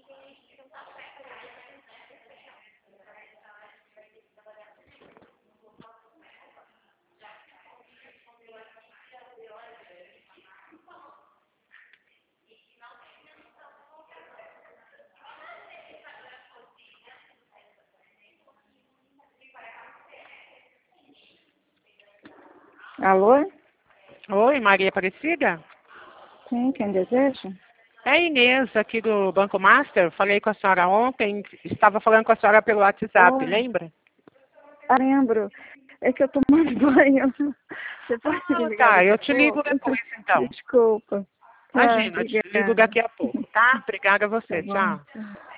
Alô? Oi, Maria Aparecida? Sim, quem deseja? É a Inês, aqui do Banco Master. Falei com a senhora ontem, estava falando com a senhora pelo WhatsApp, Oi. lembra? Lembro. É que eu tô tomando banho. Você pode me ligar Tá, daqui eu a te ligo pouco? depois, então. Desculpa. Tá, Imagina, eu te ligo obrigada. daqui a pouco, tá? Obrigada a Tá você, bom. tchau. Tchau.